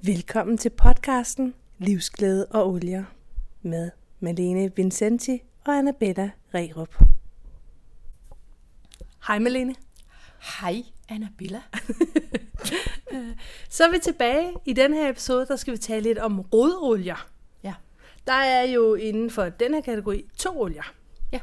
Velkommen til podcasten Livsglæde og Olier med Malene Vincenti og Annabella Rerup. Hej Malene. Hej Annabella. Så er vi tilbage. I den her episode, der skal vi tale lidt om rodolier. Ja. Der er jo inden for den her kategori 2 olier. Ja.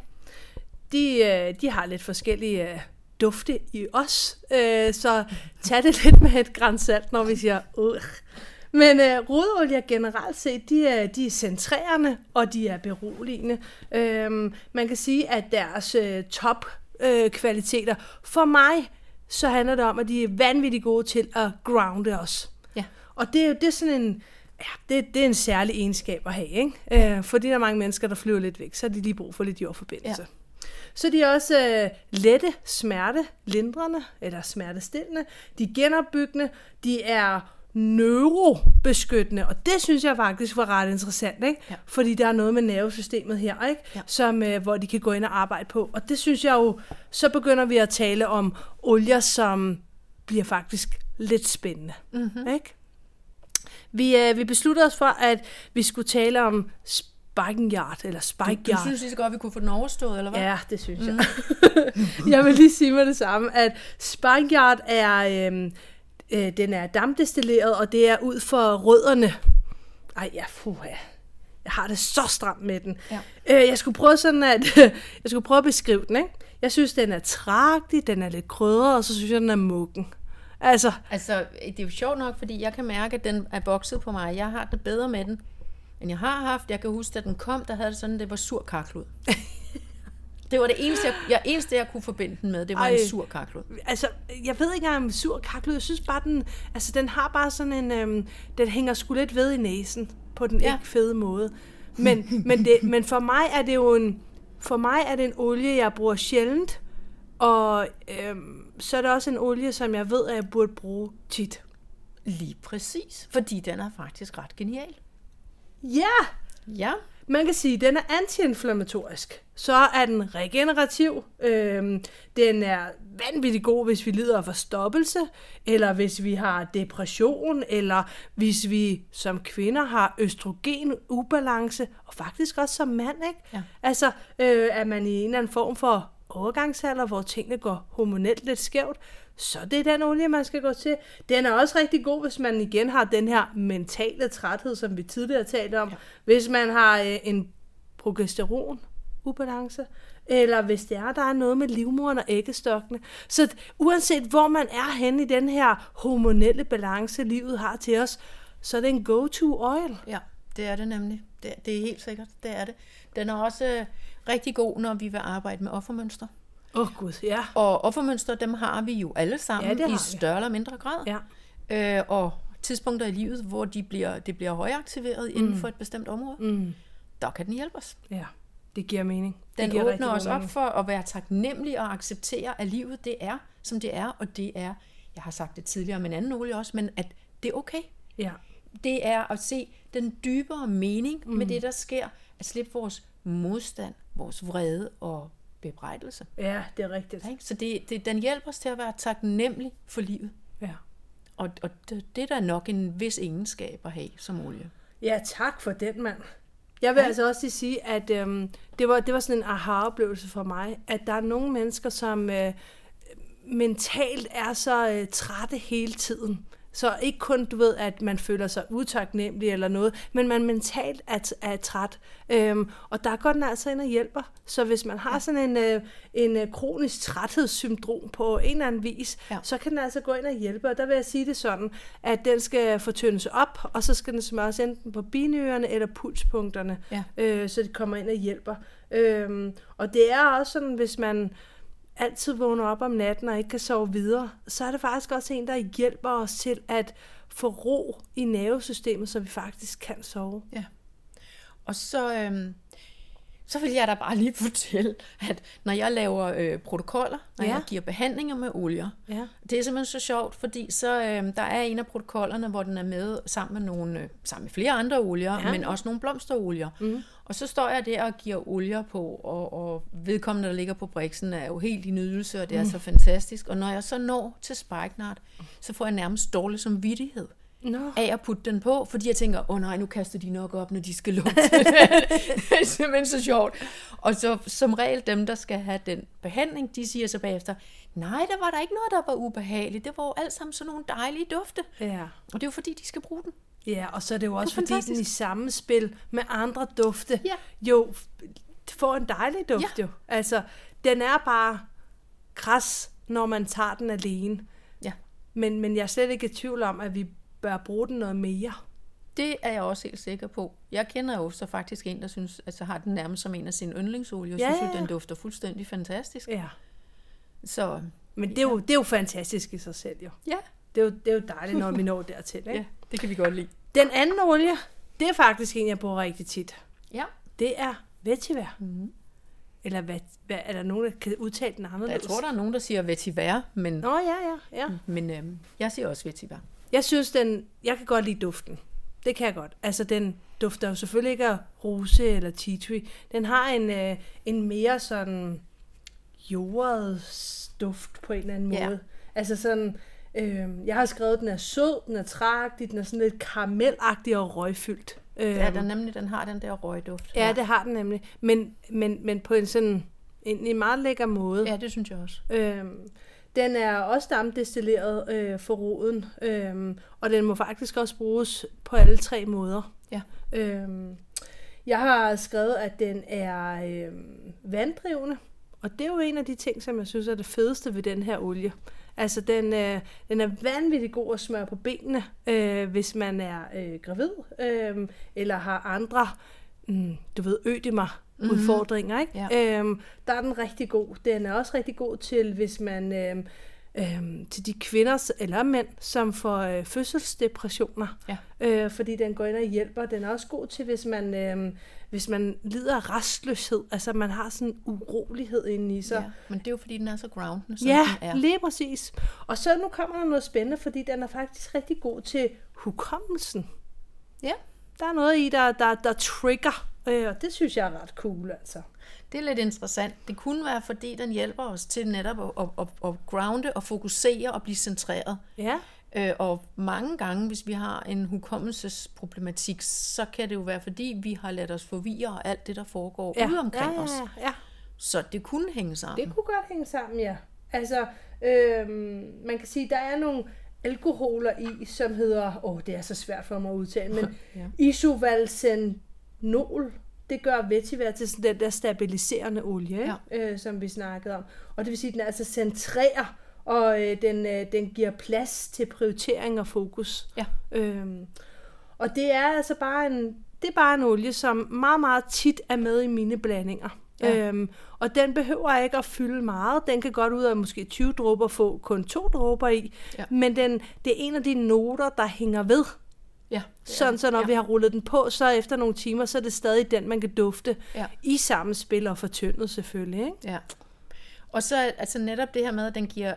De har lidt forskellige dufte i os, så tag det lidt med et gran salt, når vi siger Men rodolier generelt set, de er centrerende, og de er beroligende. Man kan sige, at deres topkvaliteter, for mig, så handler det om, at de er vanvittigt gode til at grounde os. Ja. Og det er sådan en, det er en særlig egenskab at have, ikke? Fordi der er mange mennesker, der flyver lidt væk, så har de lige brug for lidt jordforbindelse. Ja. Så de er også lette, smertelindrende, eller smertestillende. De er genopbyggende, de er neurobeskyttende, og det synes jeg faktisk var ret interessant, ikke? Ja. Fordi der er noget med nervesystemet her, ikke? Ja. Som, hvor de kan gå ind og arbejde på. Og det synes jeg jo, så begynder vi at tale om olier, som bliver faktisk lidt spændende. Mm-hmm. Ikke? Vi besluttede os for, at vi skulle tale om Spike-Yard, eller Spike-Yard. Du synes lige så godt, vi kunne få den overstået, eller hvad? Ja, det synes jeg. Jeg vil lige sige med det samme, at Spike-Yard er... den er dampdestilleret, og det er ud for rødderne. Jeg har det så stramt med den. Ja. Jeg skulle prøve at beskrive den, ikke? Jeg synes, den er tragtig, den er lidt krydret, og så synes jeg, den er muggen. Altså, det er jo sjovt nok, fordi jeg kan mærke, at den er vokset på mig. Jeg har det bedre med den, end jeg har haft. Jeg kan huske, at den kom, der havde det sådan, det var sur karklud. Det var det eneste, jeg kunne forbinde den med. Det var en sur karklud. Altså, jeg ved ikke engang om sur karklud. Jeg synes bare, den har bare sådan en... den hænger sgu lidt ved i næsen på den ikke fede måde. Men for mig er det jo en olie, jeg bruger sjældent. Og så er det også en olie, som jeg ved, at jeg burde bruge tit. Lige præcis. Fordi den er faktisk ret genial. Ja! Ja. Man kan sige, at den er antiinflammatorisk. Så er den regenerativ. Den er vanvittigt god, hvis vi lider af forstoppelse, eller hvis vi har depression, eller hvis vi som kvinder har østrogenubalance, og faktisk også som mand, ikke? Ja. Altså, er man i en eller anden form for overgangsalder, hvor tingene går hormonelt lidt skævt, så det er den olie, man skal gå til. Den er også rigtig god, hvis man igen har den her mentale træthed, som vi tidligere talte om. Ja. Hvis man har en progesteron-ubalance, eller hvis der er noget med livmoderen og æggestokkene. Så uanset hvor man er henne i den her hormonelle balance, livet har til os, så er det en go-to oil. Ja, det er det nemlig. Det er helt sikkert, det er det. Den er også rigtig god, når vi vil arbejde med offermønstre. Gud, ja. Og offermønstre, dem har vi jo alle sammen i større eller mindre grad. Ja. Og tidspunkter i livet, hvor det bliver højaktiveret inden for et bestemt område, der kan den hjælpe os. Ja, det giver mening. Den åbner os op for at være taknemmelig og acceptere, at livet det er, som det er, og det er, jeg har sagt det tidligere med en anden olie også, men at det er okay. Ja. Det er at se den dybere mening med det, der sker, at slippe vores modstand, vores vrede og bebrejdelse. Ja, det er rigtigt. Så den hjælper os til at være taknemmelig for livet. Ja. Og det er da nok en vis egenskab at have som olie. Ja, tak for den, mand. Jeg vil altså også sige, at det var sådan en aha-oplevelse for mig, at der er nogle mennesker, som mentalt er så trætte hele tiden. Så ikke kun, du ved, at man føler sig utaknemmelig eller noget, men man mentalt er træt. Og der går den altså ind og hjælper. Så hvis man har sådan en kronisk træthedssyndrom på en eller anden vis, så kan den altså gå ind og hjælpe. Og der vil jeg sige det sådan, at den skal fortyndes op, og så skal den smøres enten på binyrerne eller pulspunkterne, så det kommer ind og hjælper. Og det er også sådan, hvis man altid vågner op om natten og ikke kan sove videre, så er det faktisk også en, der hjælper os til at få ro i nervesystemet, så vi faktisk kan sove. Ja. Og så vil jeg da bare lige fortælle, at når jeg laver protokoller, når jeg giver behandlinger med olier, det er simpelthen så sjovt, fordi så der er en af protokollerne, hvor den er med sammen med flere andre olier, men også nogle blomsterolier. Mm. Og så står jeg der og giver olier på, og vedkommende, der ligger på briksen, er jo helt i nydelse, og det er så fantastisk. Og når jeg så når til Spike-Yard, så får jeg nærmest dårlig samvittighed. af at putte den på, fordi jeg tænker, nej, nu kaster de nok op, når de skal lugte. Det er simpelthen så sjovt. Og så som regel dem, der skal have den behandling, de siger så bagefter, nej, der var der ikke noget, der var ubehageligt. Det var jo alt sammen sådan nogle dejlige dufte. Ja. Og det er jo fordi, de skal bruge den. Ja, og så er det jo også, fordi den i samspil med andre dufte jo får en dejlig duft jo. Altså, den er bare kras, når man tager den alene. Ja. Men jeg er slet ikke i tvivl om, at vi bør bruge den noget mere. Det er jeg også helt sikker på. Jeg kender jo så faktisk en, der synes, altså har den nærmest som en af sine yndlingsolier, og synes jo, den dufter fuldstændig fantastisk. Ja. Så, men det er jo fantastisk i sig selv jo. Ja. Det er jo dejligt, når vi når dertil. Ikke? Ja, det kan vi godt lide. Den anden olie, det er faktisk en, jeg bruger rigtig tit. Ja. Det er vetiver. Mm. Eller hvad, er der nogen, der kan udtale den anderledes? Jeg tror, der er nogen, der siger vetiver, men, Nå, ja. Men jeg siger også vetiver. Jeg synes, jeg kan godt lide duften. Det kan jeg godt. Altså, den dufter jo selvfølgelig ikke af rose eller tea tree. Den har en mere sådan jordet duft på en eller anden måde. Ja. Altså sådan, jeg har skrevet, den er sød, den er træagtig, den er sådan lidt karamelagtig og røgfyldt. Ja, den har den der røgduft. Ja, det har den nemlig. Men på en sådan en meget lækker måde. Ja, det synes jeg også. Den er også dampdestilleret for roden, og den må faktisk også bruges på alle 3 måder. Ja. Jeg har skrevet, at den er vanddrivende, og det er jo en af de ting, som jeg synes er det fedeste ved den her olie. Altså, den er vanvittigt god at smøre på benene, hvis man er gravid, eller har andre, ødemer, udfordringer, ikke? Ja. Der er den rigtig god. Den er også rigtig god til, hvis man til de kvinder eller mænd, som får fødselsdepressioner, fordi den går ind og hjælper. Den er også god til, hvis man lider af restløshed, altså man har sådan en urolighed inde i sig. Ja, men det er jo fordi, den er så groundende, som den er. Ja, lige præcis. Og så nu kommer der noget spændende, fordi den er faktisk rigtig god til hukommelsen. Ja. Der er noget i, der trigger, og det synes jeg er ret cool, altså. Det er lidt interessant. Det kunne være, fordi den hjælper os til netop at grounde og fokusere og blive centreret. Ja. Og mange gange, hvis vi har en hukommelsesproblematik, så kan det jo være, fordi vi har ladet os forvirre alt det, der foregår ude omkring os. Ja. Så det kunne hænge sammen. Det kunne godt hænge sammen, ja. Altså, man kan sige, der er nogle alkoholer i, som hedder, det er så svært for mig at udtale, men isovalsenol. Det gør vetiver til sådan den der stabiliserende olie, som vi snakkede om. Og det vil sige, at den altså centrerer, og den giver plads til prioritering og fokus. Ja. Og det er altså bare en olie, som meget, meget tit er med i mine blandinger. Ja. Og den behøver ikke at fylde meget. Den kan godt ud af måske 20 dråber få kun 2 dråber i. Ja. Men det er en af de noter, der hænger ved. Ja, sådan, så når vi har rullet den på, så efter nogle timer, så er det stadig den, man kan dufte i samspil og fortyndet selvfølgelig. Ikke? Ja. Og så altså netop det her med, at den giver,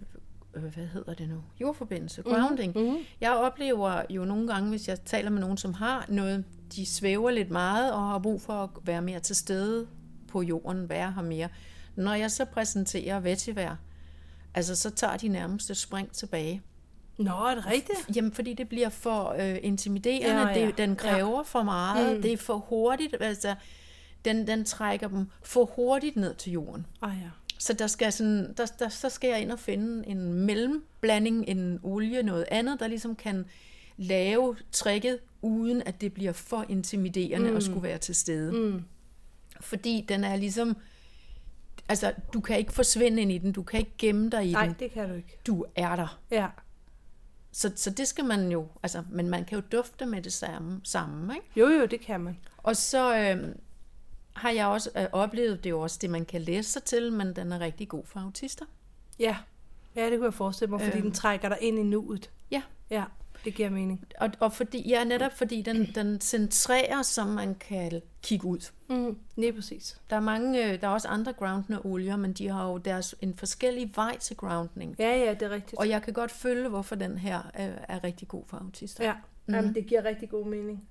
jordforbindelse, grounding. Mm-hmm. Jeg oplever jo nogle gange, hvis jeg taler med nogen, som har noget, de svæver lidt meget og har brug for at være mere til stede på jorden, være her mere. Når jeg så præsenterer vetiver, altså så tager de nærmest et spring tilbage. Nå, er det rigtigt? Jamen, fordi det bliver for intimiderende. Den kræver for meget. Det er for hurtigt. Altså, den trækker dem for hurtigt ned til jorden. Så der skal så skal jeg ind og finde en mellemblanding, en olie, noget andet, der ligesom kan lave tricket, uden at det bliver for intimiderende at skulle være til stede. Fordi den er ligesom, altså, du kan ikke forsvinde ind i den, du kan ikke gemme dig i den. Nej, det kan du ikke. Du er der. Ja. Så det skal man jo, altså, men man kan jo dufte med det samme, ikke? Jo, det kan man. Og så har jeg også oplevet, det er jo også det, man kan læse sig til, men den er rigtig god for autister. Ja, det kunne jeg forestille mig, fordi den trækker dig ind i nuet. Ja, det giver mening. Og fordi, netop fordi den centrerer, som man kan kigge ud. Lige præcis. Der er også andre groundende olier, men de har jo en forskellig vej til groundning. Ja, det er rigtigt. Og jeg kan godt følge, hvorfor den her er rigtig god for autister. Ja, jamen, det giver rigtig god mening.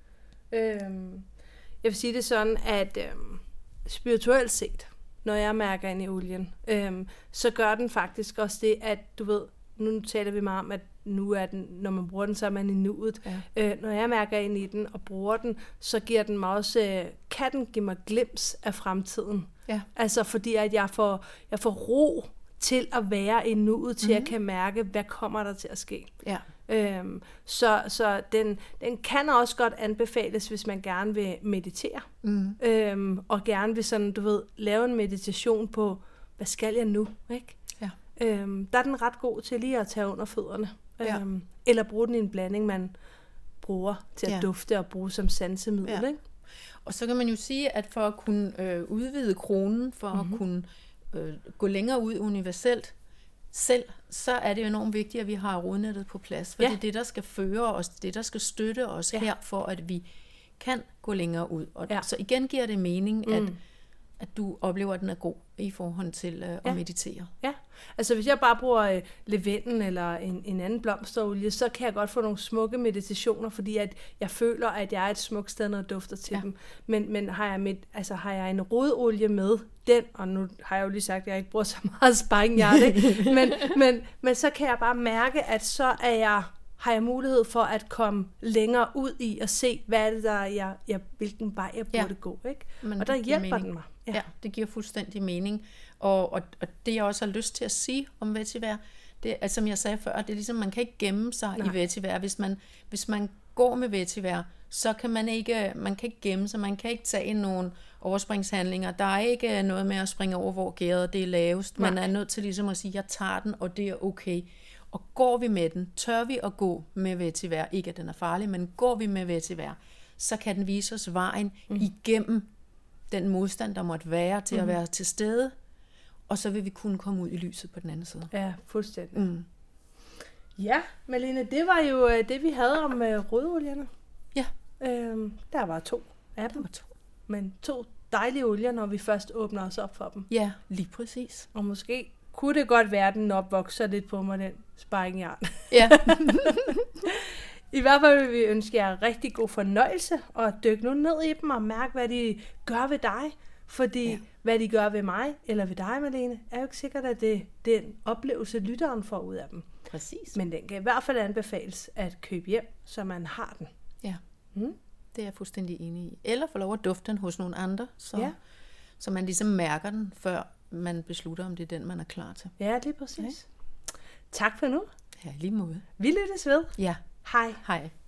Jeg vil sige det sådan, at spirituelt set, når jeg mærker ind i olien, så gør den faktisk også det, at du ved, nu taler vi meget om, at nu er den, når man bruger den, så er man i nuet. Ja. Når jeg mærker ind i den og bruger den, så giver den mig også, kan den give mig glimt af fremtiden. Ja. Altså fordi at jeg får ro til at være i nuet, til at kan mærke, hvad kommer der til at ske. Ja. Så den kan også godt anbefales, hvis man gerne vil meditere. Og gerne vil sådan, du ved, lave en meditation på, hvad skal jeg nu? Ikke? Ja. Der er den ret god til lige at tage under fødderne. Ja. Eller bruge den i en blanding, man bruger til at dufte og bruge som sansemiddel. Ja. Ikke? Og så kan man jo sige, at for at kunne udvide kronen, for at kunne gå længere ud universelt selv, så er det jo enormt vigtigt, at vi har rodnettet på plads. For det er det, der skal føre os, det der skal støtte os her, for at vi kan gå længere ud. Og så igen giver det mening, at du oplever, at den er god i forhold til at meditere. Ja, altså hvis jeg bare bruger lavendel eller en anden blomsterolie, så kan jeg godt få nogle smukke meditationer, fordi at jeg føler, at jeg er et smukt sted, når jeg dufter til dem. Men har jeg en rodolie med den, og nu har jeg jo lige sagt, at jeg ikke bruger så meget sparringhjerte, men så kan jeg bare mærke, at så har jeg mulighed for at komme længere ud i og se, hvad er det, der hvilken vej jeg burde gå. Ikke? Og der hjælper den mig. Ja, det giver fuldstændig mening. Og det, jeg også har lyst til at sige om vetiver, det er, som jeg sagde før, det er ligesom, man kan ikke gemme sig i vetiver. Hvis man går med vetiver, så kan man ikke gemme sig, man kan ikke tage nogle overspringshandlinger. Der er ikke noget med at springe over, hvor gæret det er lavest. Man er nødt til ligesom at sige, jeg tager den, og det er okay. Og går vi med den, tør vi at gå med vetiver, ikke at den er farlig, men går vi med vetiver, så kan den vise os vejen igennem den modstand, der måtte være til at være til stede, og så vil vi kunne komme ud i lyset på den anden side. Ja, fuldstændig. Ja, Malene, det var jo det, vi havde om rødolierne. Ja. Der var 2 af dem. Men 2 dejlige olier, når vi først åbner os op for dem. Ja, lige præcis. Og måske kunne det godt være, at den opvokser lidt på mig, den sparringhjern. Ja. I hvert fald vil vi ønske jer rigtig god fornøjelse, og dykke nu ned i dem og mærke, hvad de gør ved dig. Fordi hvad de gør ved mig, eller ved dig, Malene, er jo ikke sikkert, at det er den oplevelse, lytteren får ud af dem. Præcis. Men den kan i hvert fald anbefales at købe hjem, så man har den. Ja, det er jeg fuldstændig enig i. Eller få lov at dufte den hos nogle andre, så man ligesom mærker den, før man beslutter, om det er den, man er klar til. Ja, lige præcis. Ja. Tak for nu. Ja, lige måde. Vi lyttes ved. Ja. Hej. Hej.